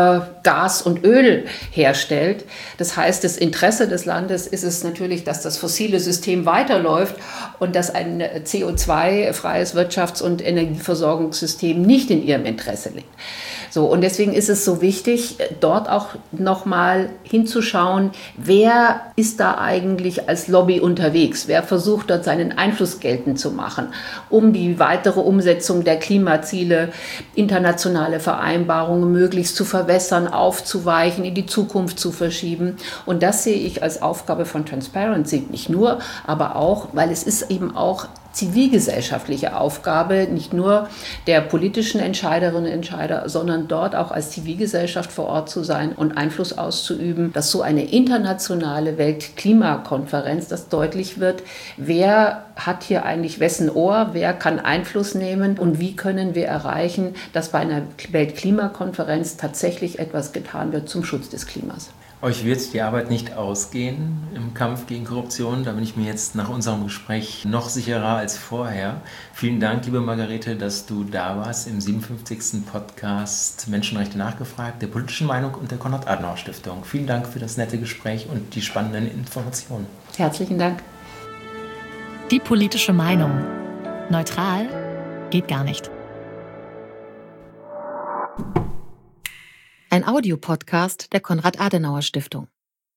Gas und Öl herstellt. Das heißt, das Interesse des Landes ist es natürlich, dass das fossile System weiterläuft und dass ein C O zwei freies Wirtschafts- und Energieversorgungssystem nicht in ihrem Interesse liegt. So, und deswegen ist es so wichtig, dort auch nochmal hinzuschauen, wer ist da eigentlich als Lobby unterwegs? Wer versucht dort seinen Einfluss geltend zu machen, um die weitere Umsetzung der Klimaziele, internationale Vereinbarungen möglichst zu verwässern, aufzuweichen, in die Zukunft zu verschieben. Und das sehe ich als Aufgabe von Transparency, nicht nur, aber auch, weil es ist eben auch zivilgesellschaftliche Aufgabe, nicht nur der politischen Entscheiderinnen und Entscheider, sondern dort auch als Zivilgesellschaft vor Ort zu sein und Einfluss auszuüben, dass so eine internationale Weltklimakonferenz, dass deutlich wird, wer hat hier eigentlich wessen Ohr, wer kann Einfluss nehmen und wie können wir erreichen, dass bei einer Weltklimakonferenz tatsächlich etwas getan wird zum Schutz des Klimas. Euch wird die Arbeit nicht ausgehen im Kampf gegen Korruption. Da bin ich mir jetzt nach unserem Gespräch noch sicherer als vorher. Vielen Dank, liebe Margarete, dass du da warst im siebenundfünfzigsten Podcast Menschenrechte nachgefragt, der politischen Meinung und der Konrad-Adenauer-Stiftung. Vielen Dank für das nette Gespräch und die spannenden Informationen. Herzlichen Dank. Die politische Meinung. Neutral geht gar nicht. Ein Audiopodcast der Konrad-Adenauer-Stiftung.